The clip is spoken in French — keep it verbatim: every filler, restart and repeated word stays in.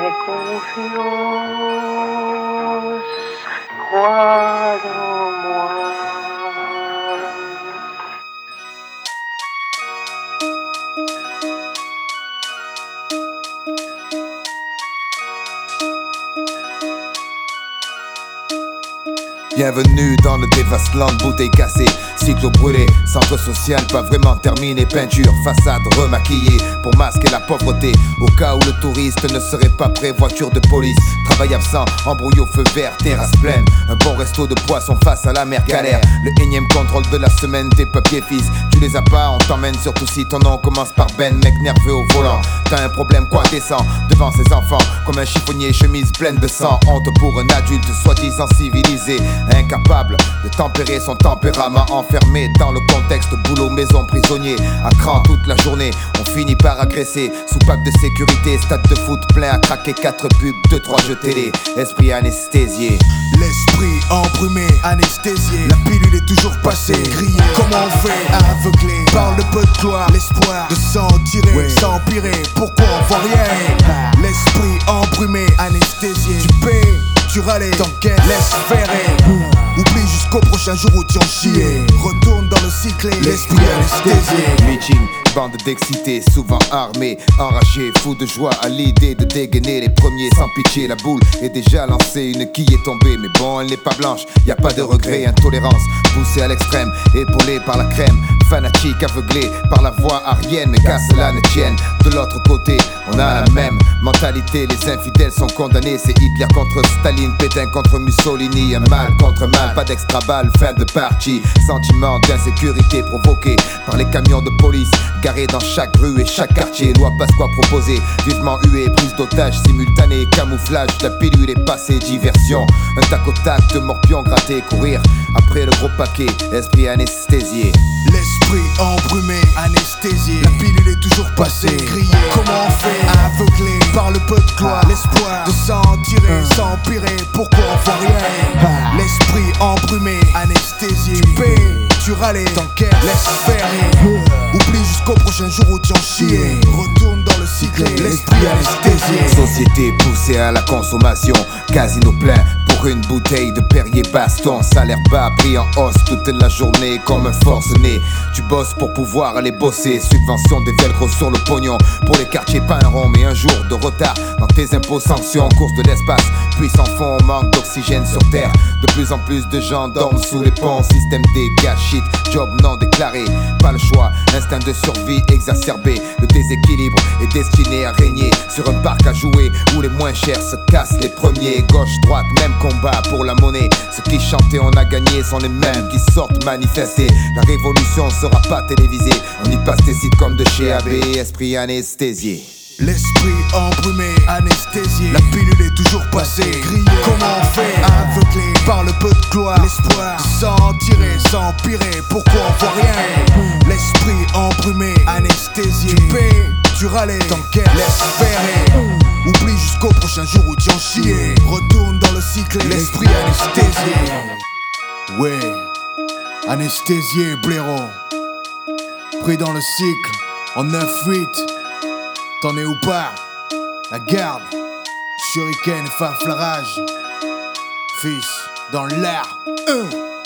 Fais confiance, crois en moi. Bienvenue dans le Dévasteland, bouteille cassée, cyclo brûlé, centre social pas vraiment terminé, peinture, façade remaquillée pour masquer la pauvreté. Au cas où le touriste ne serait pas prêt, voiture de police, travail absent, embrouille au feu vert, terrasse pleine, un bon resto de poisson face à la mer galère. Le énième contrôle de la semaine, tes papiers fils, tu les as pas, on t'emmène surtout si ton nom commence par Ben, mec nerveux au volant. T'as un problème quoi, descend devant ses enfants comme un chiffonnier, chemise pleine de sang. Honte pour un adulte soi-disant civilisé, incapable de tempérer son tempérament, enfermé dans le contexte boulot, maison, prisonnier, à cran toute la journée. On finit par agresser, soupape de sécurité, stade de foot plein à craquer, quatre pubs, deux, trois jeux télé, esprit anesthésié. L'esprit embrumé, anesthésié, la pilule est toujours passée, grillée. Comment on fait, aveuglé par le peu de gloire, l'espoir de s'en tirer, ouais. S'empirer, pourquoi on voit rien. L'esprit embrumé, anesthésié, tu paies, tu râles, t'enquêtes, laisse faire. Oublie jusqu'au prochain jour où tu en chier. Retourne dans le cycle, l'esprit anesthésié. Meeting, bande d'excités, souvent armés, enragés, fous de joie à l'idée de dégainer les premiers sans pitié. La boule est déjà lancée, une quille est tombée, mais bon, elle n'est pas blanche, y a pas de regret, intolérance, poussée à l'extrême, épaulée par la crème, fanatique, aveuglée par la voix arienne, mais qu'à cela ne tienne. De l'autre côté, on a la même mentalité, les infidèles sont condamnés, c'est Hitler contre Staline, Pétain contre Mussolini, un mal contre mal, pas d'extra balle, fin de partie. Sentiment d'insécurité provoqué par les camions de police garés dans chaque rue et chaque quartier. Loi passe quoi proposer, vivement hué, prise d'otage simultanée, camouflage, la pilule est passée, diversion. Un tac au tac de morpion gratté, courir après le gros paquet, esprit anesthésié. L'esprit embrumé, anesthésié, la pilule est toujours passée, grillée. Comment on fait, aveuglé par le peu de gloire, l'espoir de s'en tirer, s'empirer, pourquoi on voit rien. L'esprit embrumé, anesthésié, tu paies, tu râles, t'enquêtes, laisse faire. Oublie jusqu'au prochain jour où tu en chier. Retourne dans le cycle, l'esprit anesthésié. Société poussée à la consommation, casino plein pour une bouteille de Perrier Baston. Salaire bas, prix en hausse toute la journée comme un forcené. Tu bosses pour pouvoir aller bosser, subvention des velcro sur le pognon. Pour les quartiers pas un rond mais un jour de retard dans tes impôts, sanctions, course de l'espace. Puis sans fond, on manque d'oxygène sur terre. De plus en plus de gens dorment sous les ponts. Système des gars shit, job non déclaré. Pas le choix, instinct de survie exacerbé. Le déséquilibre est destiné à régner sur un parc à jouer où les moins chers se cassent les premiers. Gauche, droite, même combat pour la monnaie. Ceux qui chantaient on a gagné sont les mêmes qui sortent manifester. La révolution sera pas télévisée. On y passe des sites comme de chez A B, esprit anesthésié. L'esprit embrumé, anesthésié, la pilule est toujours passée, grillée. Comment on fait, aveuglé par le peu de gloire, l'espoir de s'en tirer, s'empirer, pourquoi on voit rien. L'esprit embrumé, anesthésié, tu paies, tu râles, t'enquêtes, laisse faire. Oublie jusqu'au prochain jour où tu en chier. Retourne dans le cycle, l'esprit anesthésié. Ouais, anesthésié, blaireau, pris dans le cycle, en neuf huit. T'en es où pas? La garde, shuriken et faflarage. Fils, dans l'air. Euh.